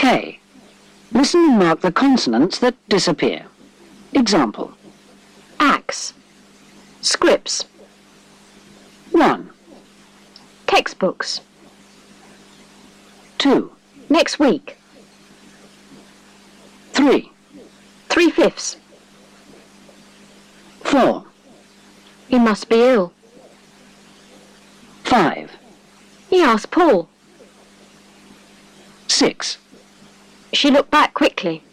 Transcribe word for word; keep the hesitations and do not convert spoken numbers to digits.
K. Listen and mark the consonants that disappear. Example. Axe. Scripts. one. Textbooks. two. Next week. three. Three-fifths. four. He must be ill. five. He asked Paul. six. She looked back quickly.